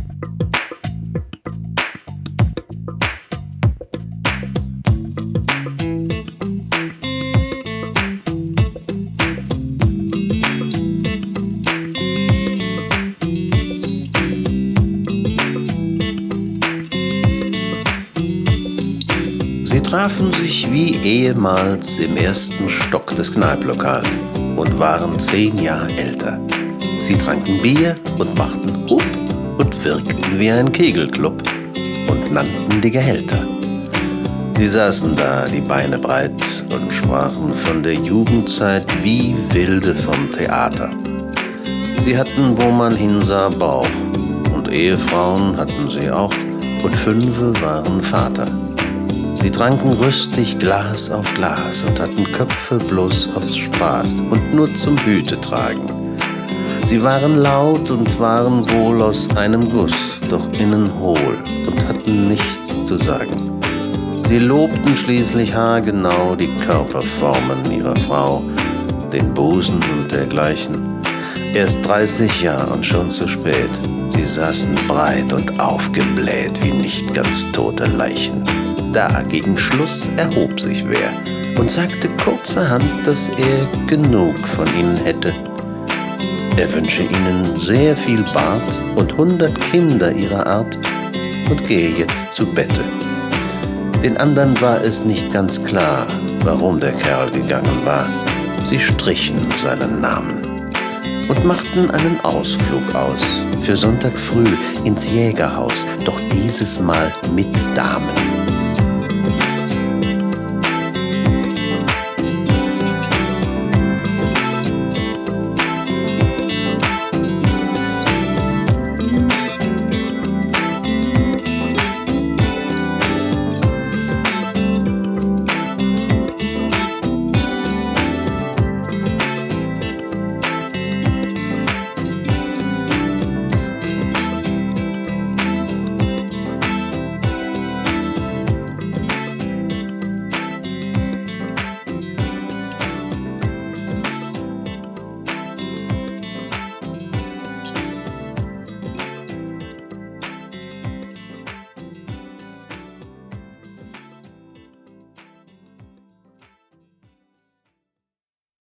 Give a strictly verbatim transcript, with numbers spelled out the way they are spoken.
Sie trafen sich wie ehemals im ersten Stock des Kneiplokals und waren zehn Jahre älter. Sie tranken Bier und machten Hup und wirkten wie ein Kegelclub und nannten die Gehälter. Sie saßen da, die Beine breit, und sprachen von der Jugendzeit wie Wilde vom Theater. Sie hatten, wo man hinsah, Bauch, und Ehefrauen hatten sie auch, und fünfe waren Vater. Sie tranken rüstig Glas auf Glas und hatten Köpfe bloß aus Spaß und nur zum Hütetragen. Sie waren laut und waren wohl aus einem Guss, doch innen hohl und hatten nichts zu sagen. Sie lobten schließlich haargenau die Körperformen ihrer Frau, den Busen und dergleichen. Erst dreißig Jahre und schon zu spät. Sie saßen breit und aufgebläht wie nicht ganz tote Leichen. Da, gegen Schluss, erhob sich wer und sagte kurzerhand, dass er genug von ihnen hätte. Er wünsche ihnen sehr viel Bart und hundert Kinder ihrer Art und gehe jetzt zu Bette. Den anderen war es nicht ganz klar, warum der Kerl gegangen war. Sie strichen seinen Namen und machten einen Ausflug aus für Sonntag früh ins Jägerhaus, doch dieses Mal mit Damen.